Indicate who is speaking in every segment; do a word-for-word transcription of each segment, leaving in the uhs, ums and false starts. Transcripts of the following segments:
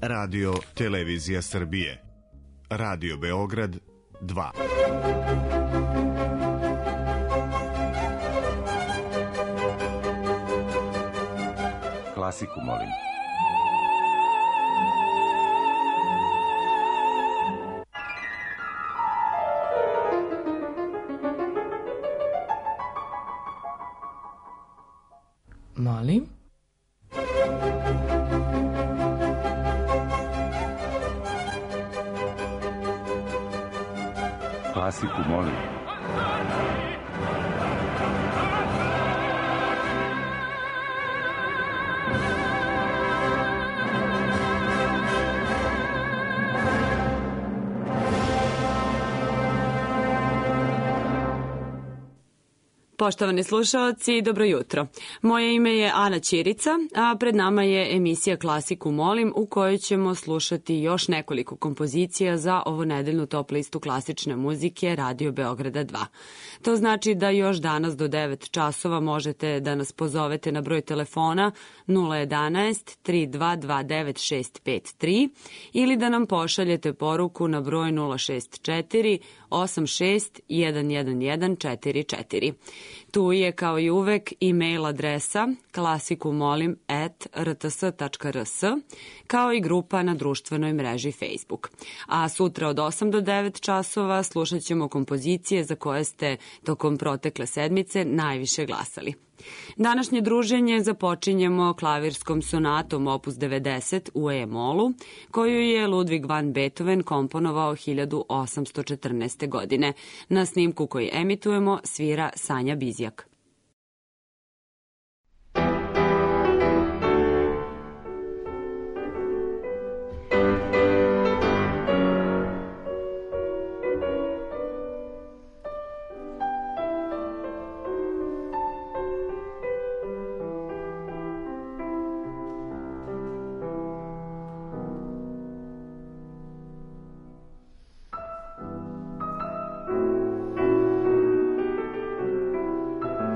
Speaker 1: Radio Televizija Srbije. Radio Beograd dva.
Speaker 2: Klasiku molim.
Speaker 3: Molim?
Speaker 2: Klasiku molim.
Speaker 4: Poštovani slušaoci, dobro jutro. Moje ime je Ana Ćirica, a pred nama je emisija Klasiku molim u kojoj ćemo slušati još nekoliko kompozicija za ovonedeljnu top listu klasične muzike Radio Beograda dva. To znači da još danas do devet časova možete da nas pozovete na broj telefona nula jedanaest tri dva dva devet šest pet tri ili da nam pošaljete poruku na broj nula šest četiri osam šest jedan jedan jedan četiri četiri. Tu je kao i uvek e-mail adresa klasikumolim at r t s tačka r s, kao i grupa na društvenoj mreži Facebook. A sutra od osam do devet časova slušat ćemo kompozicije za koje ste tokom protekle sedmice najviše glasali. Današnje druženje započinjemo klavirskom sonatom opus devedeset u e-molu, koju je Ludwig van Beethoven komponovao hiljadu osamsto četrnaeste. godine. Na snimku koji emitujemo svira Sanja Bizjak.
Speaker 5: Thank you.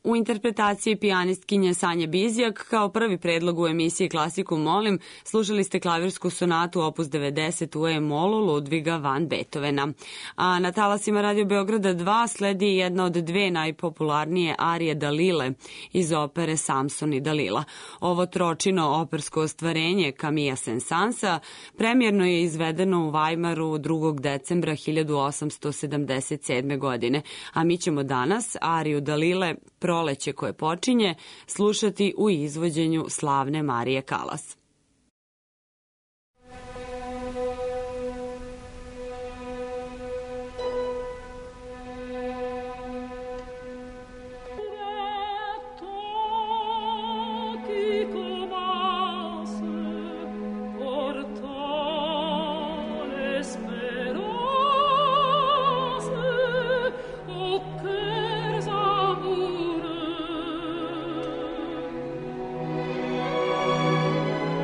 Speaker 4: U interpretaciji pijanistkinje Sanje Bizjak kao prvi predlog u emisiji Klasiku molim slušali ste klavirsku sonatu opus devedeset u E-molu Ludviga van Beethovena. A na talasima Radio Beograda dva sledi jedna od dve najpopularnije arije Dalile iz opere Samson i Dalila. Ovo tročino opersko ostvarenje Camilla Saint-Sansa premijerno je izvedeno u Vajmaru drugog decembra hiljadu osamsto sedamdeset sedme. godine, a mi ćemo danas ariju Dalile Proleće koje počinje slušati u izvođenju slavne Marije Kalas.
Speaker 2: Thank you.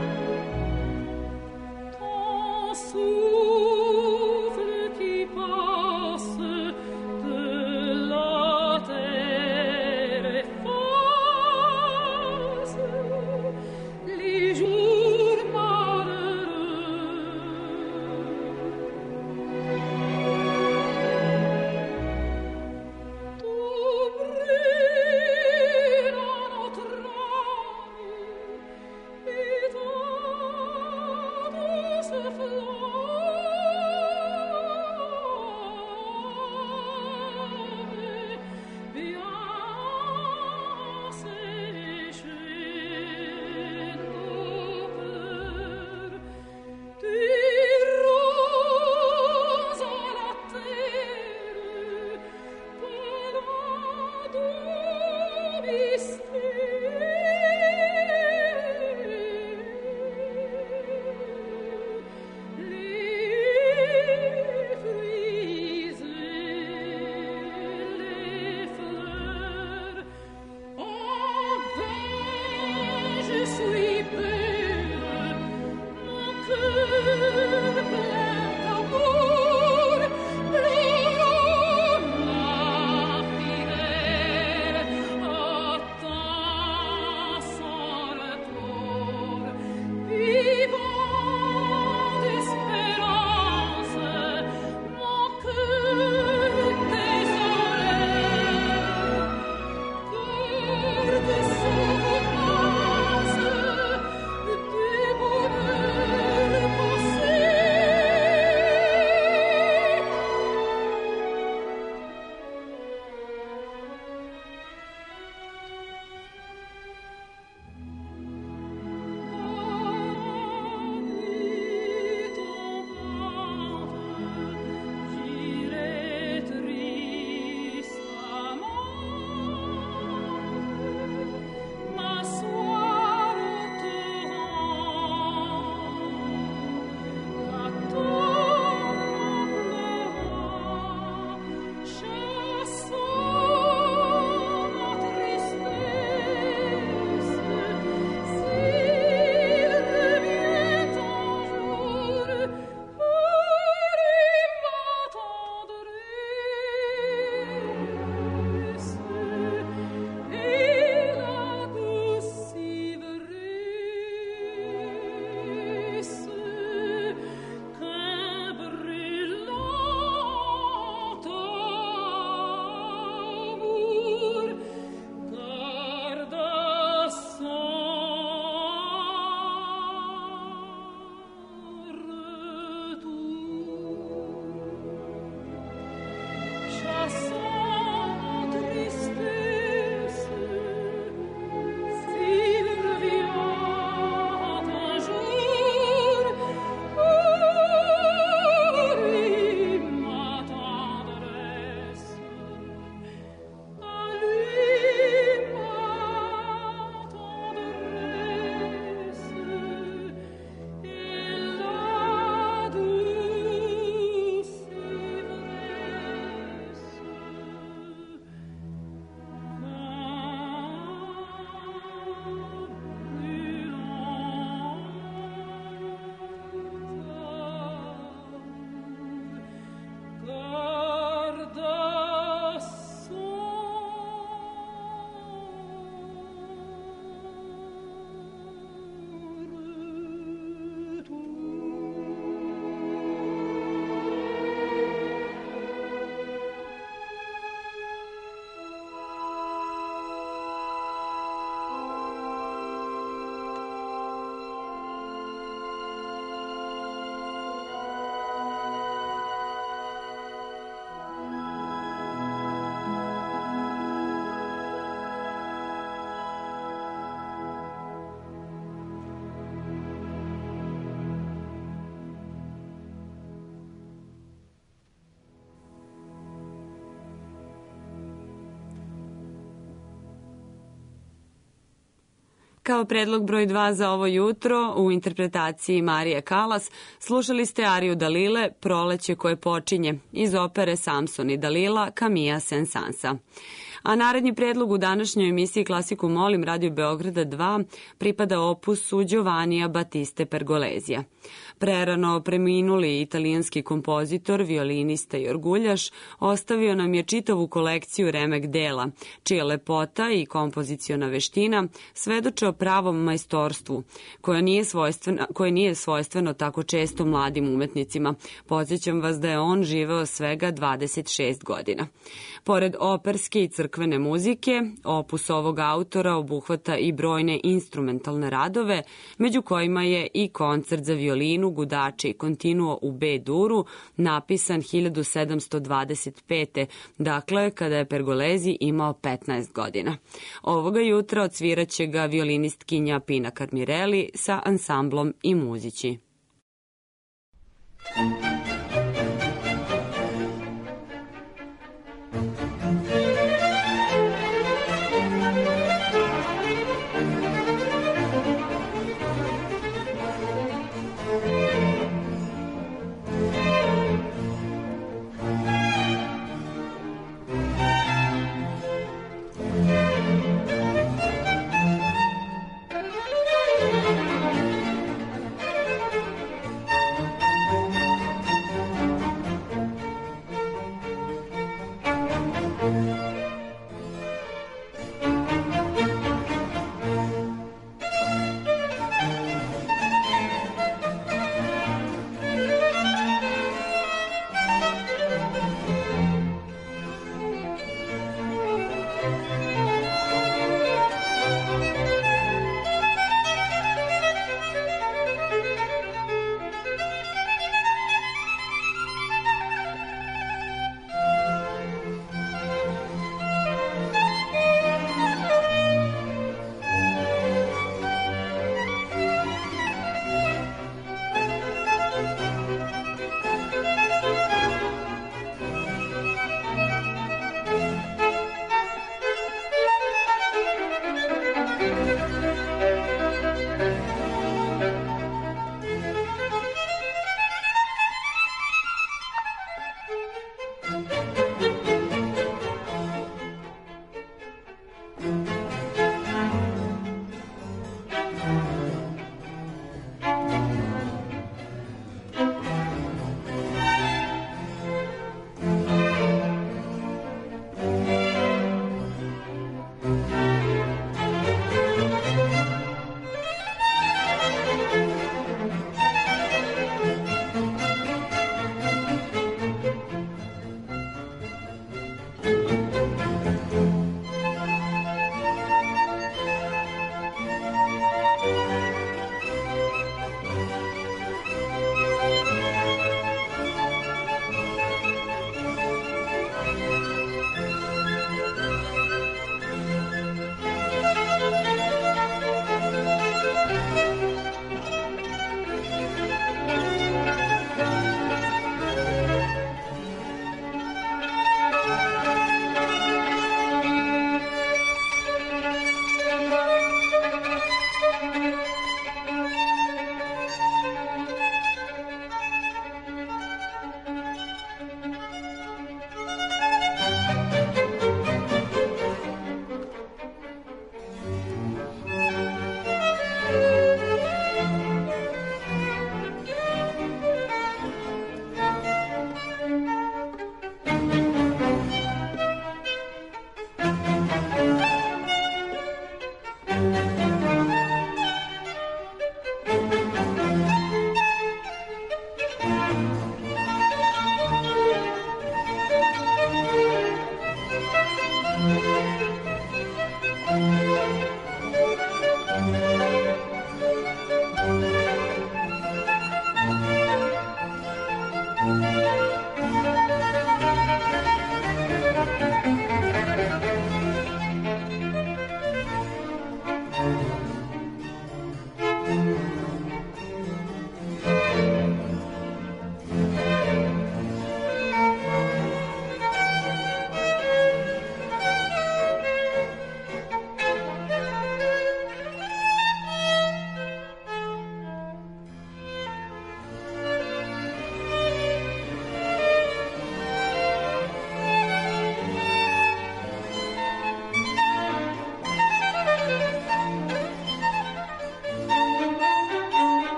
Speaker 4: Kao predlog broj dva za ovo jutro, u interpretaciji Marije Kalas, slušali ste ariju Dalile Proleće koje počinje iz opere Samson i Dalila Camilla Saint-Sansa. A naredni predlog u današnjoj emisiji Klasiku molim Radio Beograda dva pripada opusu Giovannija Battiste Pergolesija. Prerano preminuli italijanski kompozitor, violinista i orguljaš ostavio nam je čitavu kolekciju remek dela, čija lepota i kompoziciona veština svedoče o pravom majstorstvu, koje nije, koje nije svojstveno tako često mladim umetnicima. Podsjećam vas da je on živeo svega dvadeset šest godina. Pored operske i crkvene muzike, opus ovog autora obuhvata i brojne instrumentalne radove, među kojima je i koncert za violinu, gudače i kontinuo u B-duru, napisan hiljadu sedamsto dvadeset pete. dakle, kada je Pergolesi imao petnaest godina. Ovoga jutra odsviraće ga violinistkinja Pina Carmirelli sa ansamblom i muzići.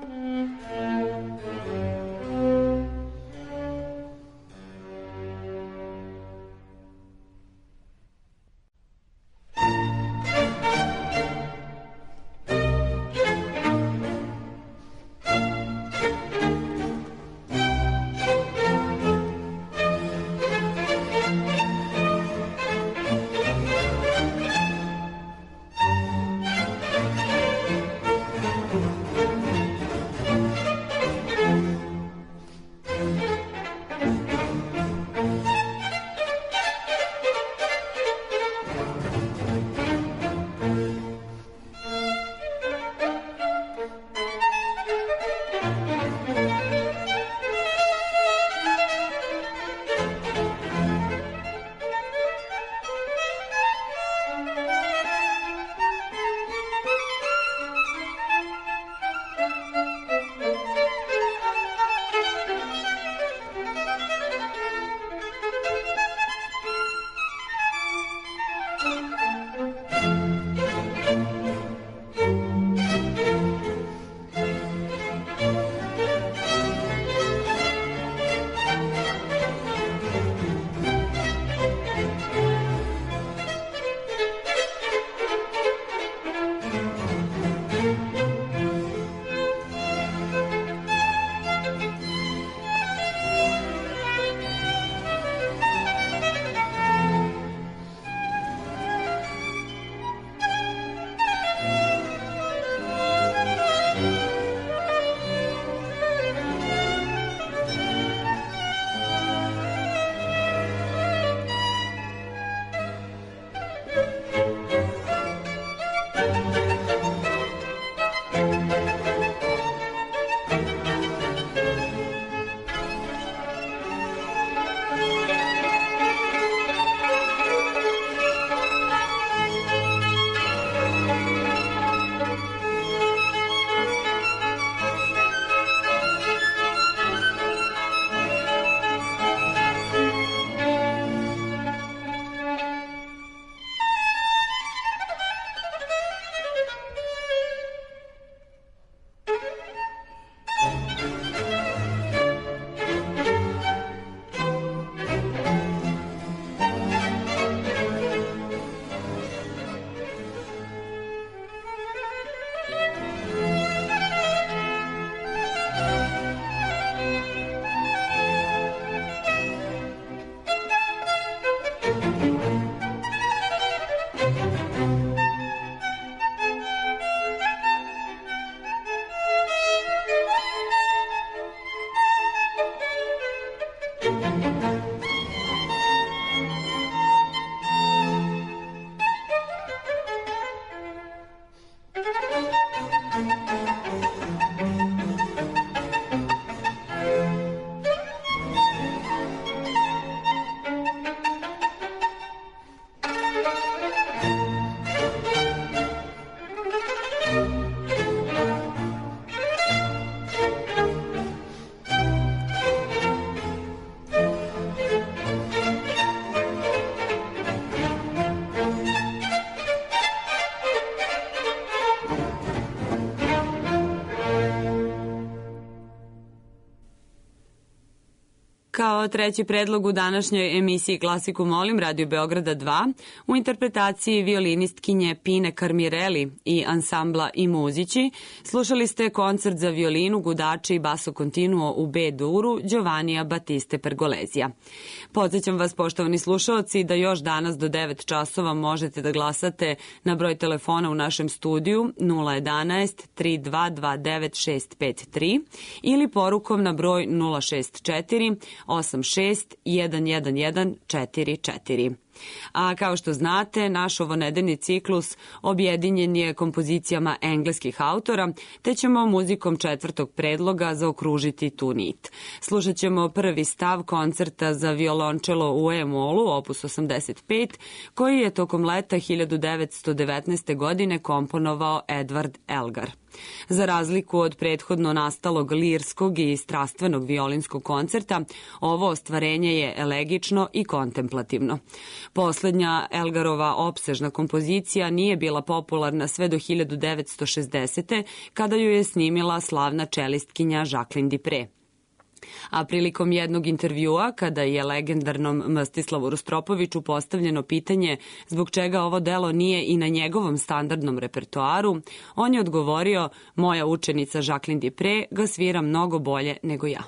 Speaker 4: Kao treći predlog u današnjoj emisiji Klasiku molim Radio Beograda dva u interpretaciji violinistkinje Pine Karmireli i ansambla I muzići slušali ste koncert za violinu, gudače i basso continuo u B-duru Giovannija Battiste Pergolezija. Podsjećam vas, poštovani slušaoci, da još danas do devet časova možete da glasate na broj telefona u našem studiju nula jedanaest tri dva dva devet šest pet tri ili porukom na broj nula šest četiri osam šest jedan jedan jedan četiri četiri. A kao što znate, naš ovonedeljni ciklus objedinjen je kompozicijama engleskih autora, te ćemo muzikom četvrtog predloga zaokružiti tu nit. Slušat ćemo prvi stav koncerta za violončelo u E-molu, opus osamdeset pet, koji je tokom leta hiljadu devetsto devetnaeste. godine komponovao Edward Elgar. Za razliku od prethodno nastalog lirskog i strastvenog violinskog koncerta, ovo ostvarenje je elegično i kontemplativno. Poslednja Elgarova opsežna kompozicija nije bila popularna sve do hiljadu devetsto šezdesete. kada ju je snimila slavna čelistkinja Jacqueline Dupre. A prilikom jednog intervjua, kada je legendarnom Mstislavu Rostropoviću postavljeno pitanje zbog čega ovo delo nije i na njegovom standardnom repertoaru, on je odgovorio: moja učenica Jacqueline Dupre ga svira mnogo bolje nego ja.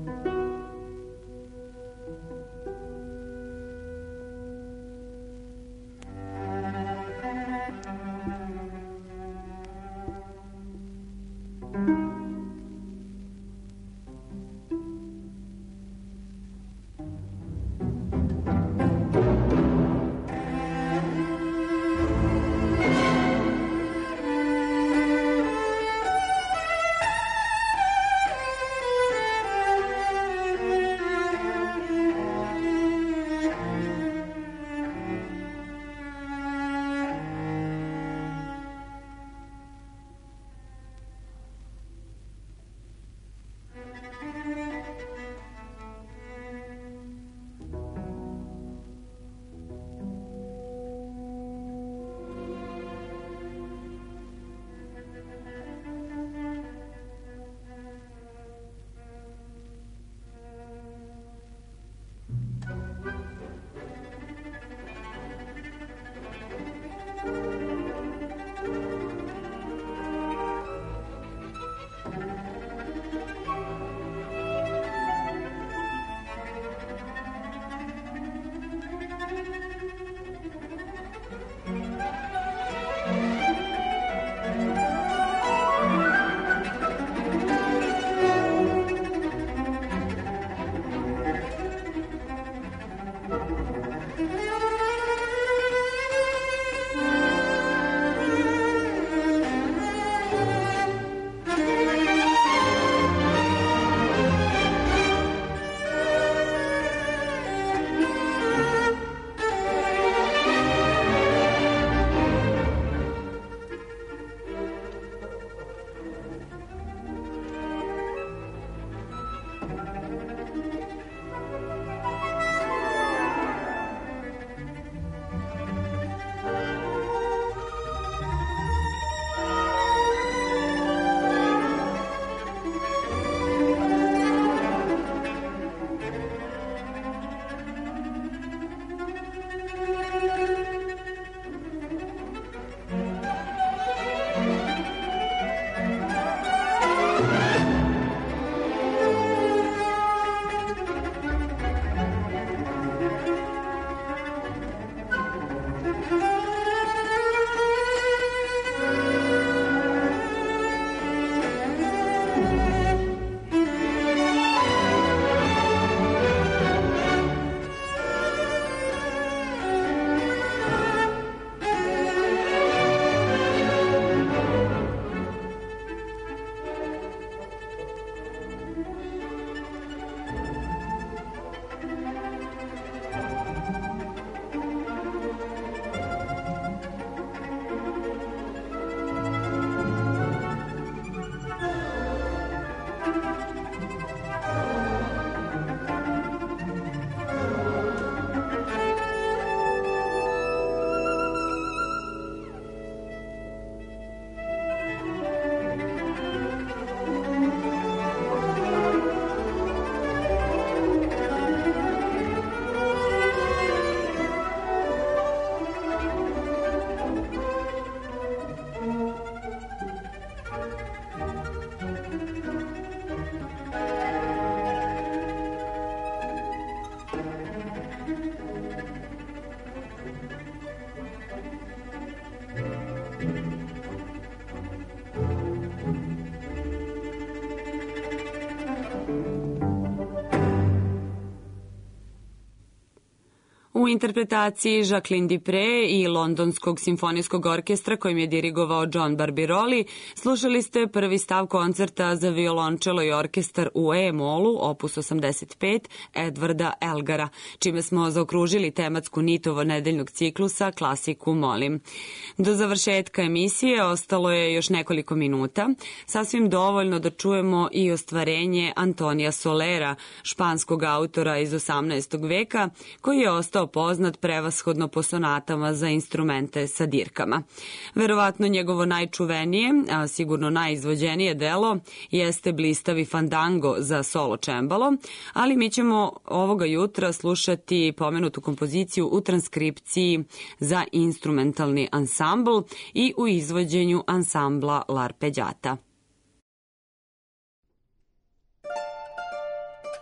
Speaker 4: U interpretaciji Jacqueline Dupre i Londonskog simfonijskog orkestra kojim je dirigovao John Barbirolli, slušali ste prvi stav koncerta za violončelo i orkestar u E-molu, opus osamdeset pet, Edvarda Elgara, čime smo zaokružili tematsku nitovo nedeljnog ciklusa Klasiku molim. Do završetka emisije ostalo je još nekoliko minuta, sasvim dovoljno da čujemo i ostvarenje Antonija Solera, španskog autora iz osamnaestog veka, koji je ostao poznat prevashodno po sonatama za instrumente sa dirkama. Verovatno njegovo najčuvenije, a sigurno najizvođenije delo jeste blistavi fandango za solo čembalo, ali mi ćemo ovoga jutra slušati pomenutu kompoziciju u transkripciji za instrumentalni ansambl i u izvođenju ansambla L'Arpeggiata.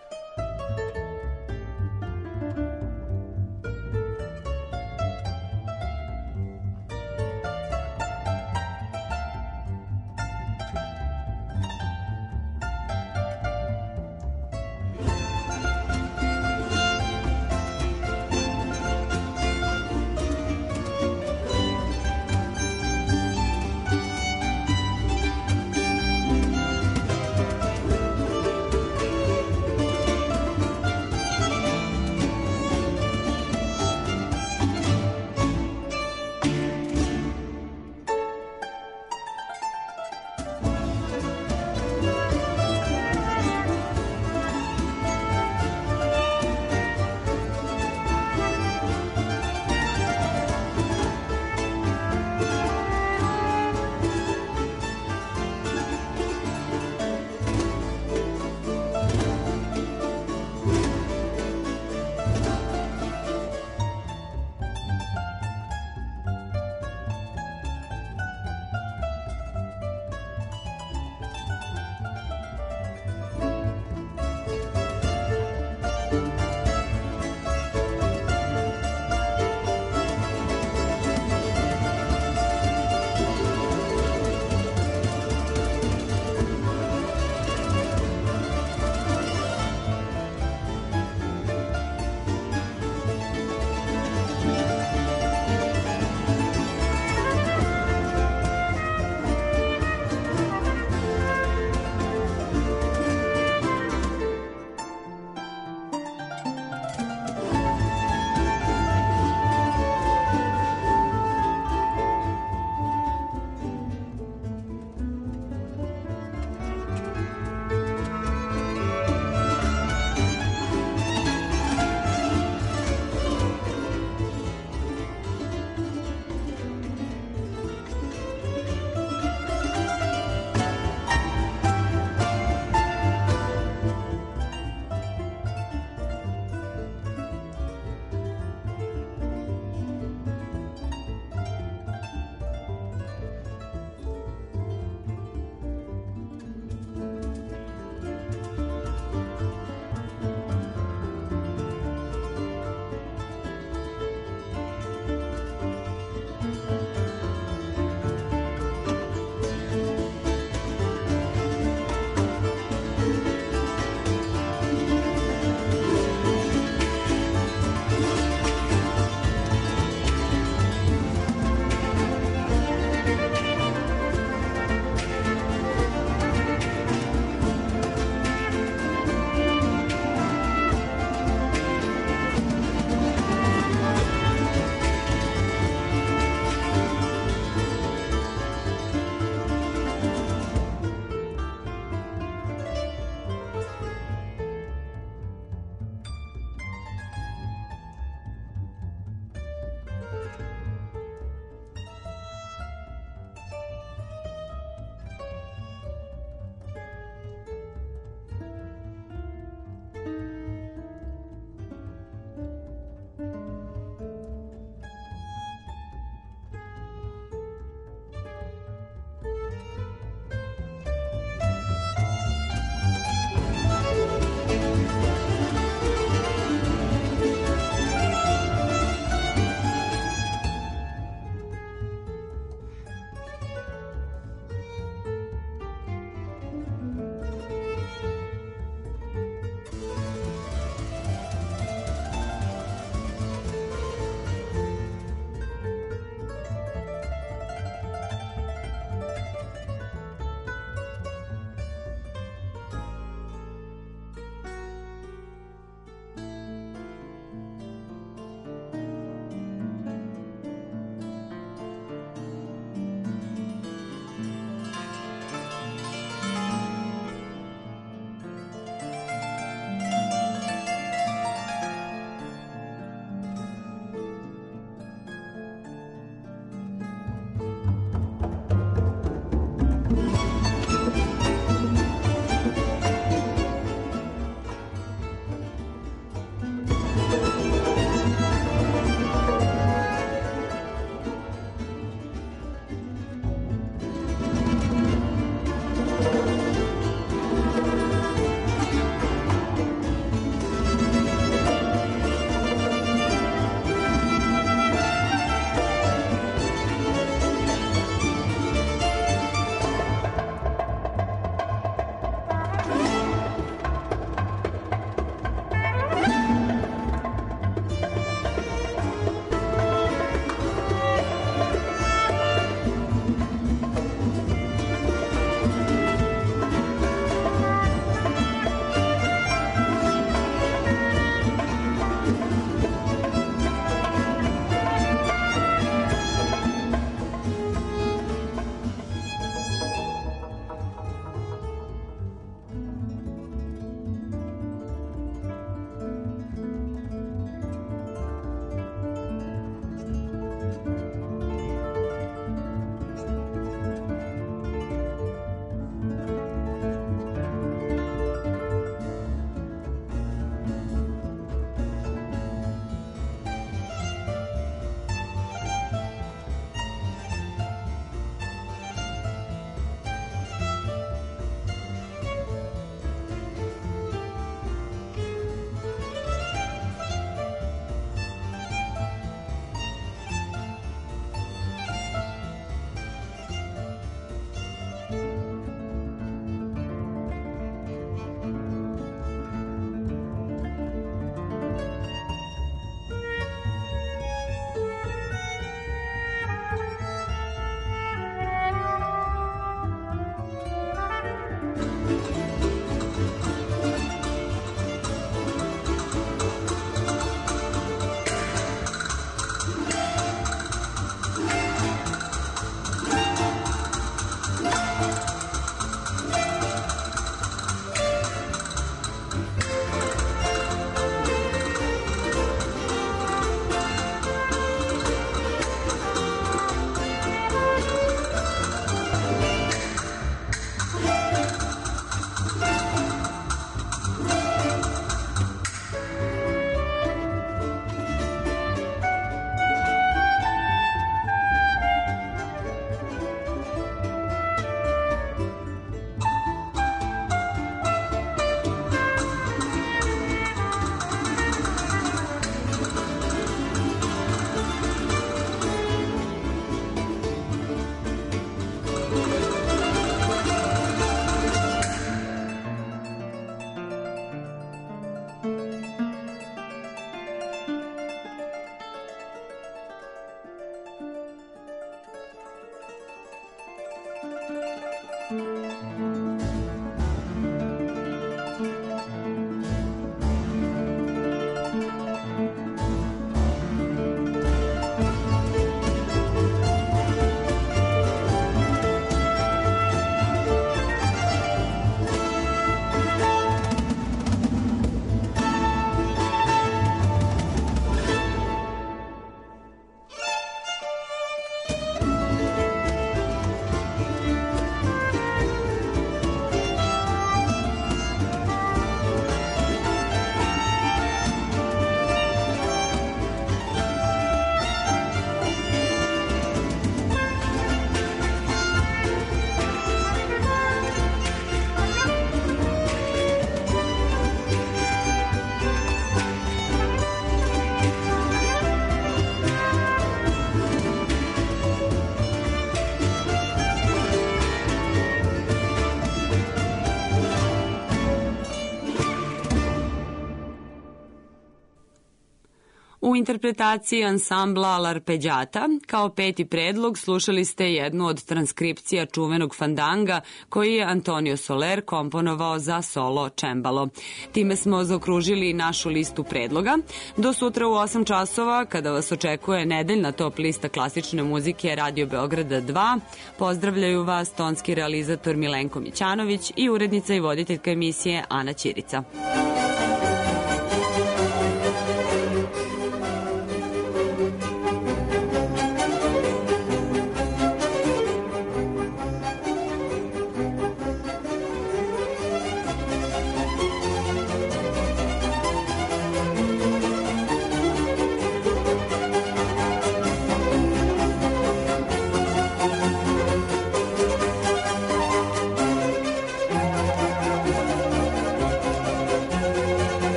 Speaker 4: U interpretaciji ansambla L'Arpeggiata kao peti predlog slušali ste jednu od transkripcija čuvenog fandanga koji je Antonio Soler komponovao za solo čembalo. Time smo zaokružili našu listu predloga. Do sutra u osam časova kada vas očekuje nedeljna top lista klasične muzike Radio Beograda dva. Pozdravljaju vas tonski realizator Milenko Mićanović i urednica i voditeljka emisije Ana Ćirica.